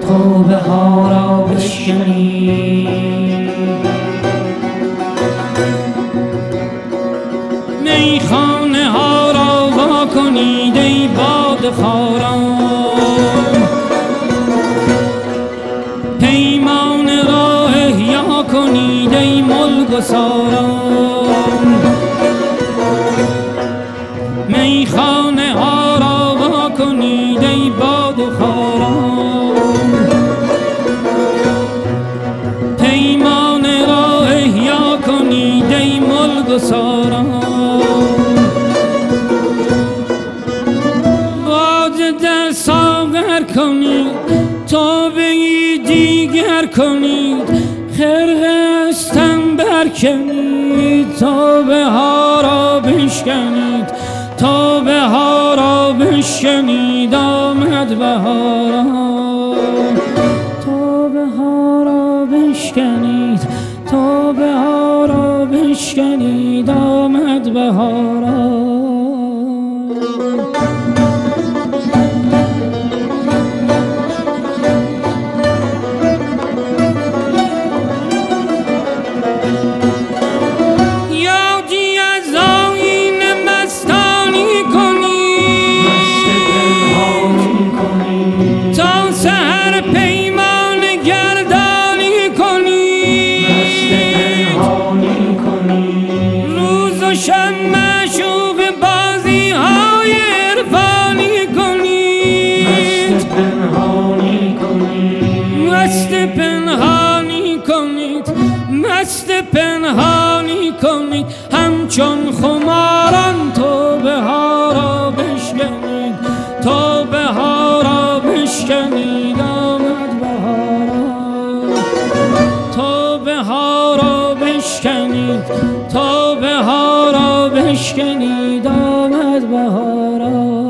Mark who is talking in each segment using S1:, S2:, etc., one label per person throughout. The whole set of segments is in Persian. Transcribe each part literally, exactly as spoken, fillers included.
S1: توبه ها را بشکنید. میخانه ها را وا کنید ای باده خواران، پیمان را احیا کنید ای ملک‌گساران. میخانه ها را وا کنید ای باده خواران، پیمان را احیا کنید ای ملک‌گساران. باده در ساغر کنید، توبه دیگر کنید، خرقه از تن برکنید، توبه ها را بشکنید، توبه ها را بشکنید. آمد بهاران، توبه ها را بشکنید، توبه ها را بشکنید. آمد بهاران. شب معشوق بازی های عرفانی کنید، مست پنهانی کنید، مست پنهانی کنید. همچون خماران توبه ها را بشکنید، توبه ها را بشکنید. آمد بهاران، توبه ها را بشکنید، توبه ها را بشکنید. آمد بهاران.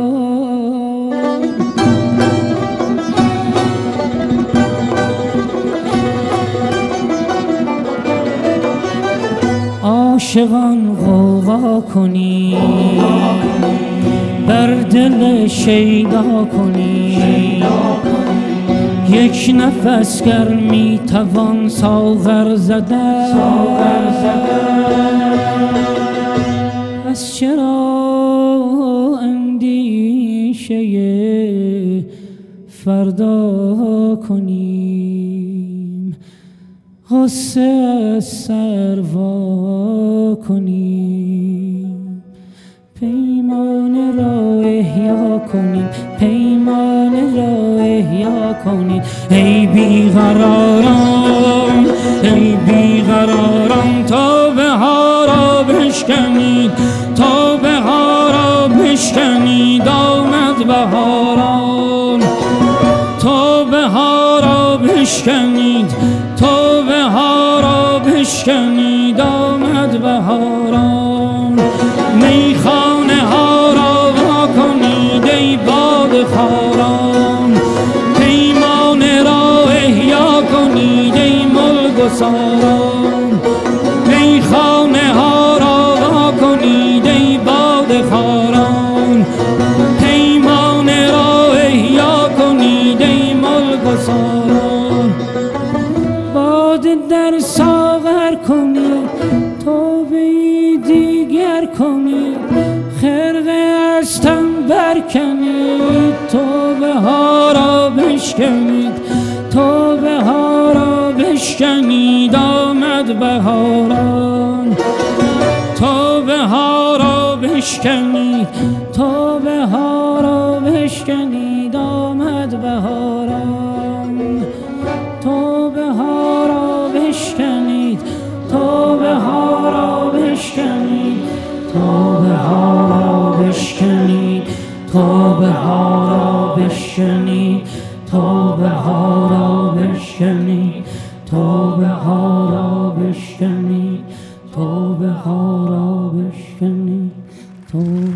S1: عاشقان غوغا کنید، بر دل شیدا کنید، یک نفس گر می توان ساغر زدن، پس چرا اندیشه فردا کنیم، غصه از سر وا کنیم، پیمان را احیا کنیم، پیمان را احیا کنیم. ای بیقراران، ای بیقراران، توبه ها را بشکنید، توبه ها را بشکنید. آمد بهاران، توبه ها را بشکنید، توبه ها را بشکنید. آمد بهاران. میخانه ها را وا کنید ای باده خواران، پیمان را احیا کنید ای ملک‌گساران. میخانه ها را وا کنید ای باده خواران، پیمان را احیا کنید ای ملک‌گساران. باده در ساغر کنید، توبه دیگر کنید، خرقه از تن برکنید، توبه ها را بشکنید، توبه ها را بشکنید. آمد بهاران، توبه ها را بشکنید، توبه ها را بشکنید. آمد بهاران، توبه ها را بشکنید، توبه ها را بشکنید، توبه ها را بشکنید، توبه ها را بشکنید، توبه ها را بشکنید، توبه ها را بشکنید، توبه ها را بشکنید.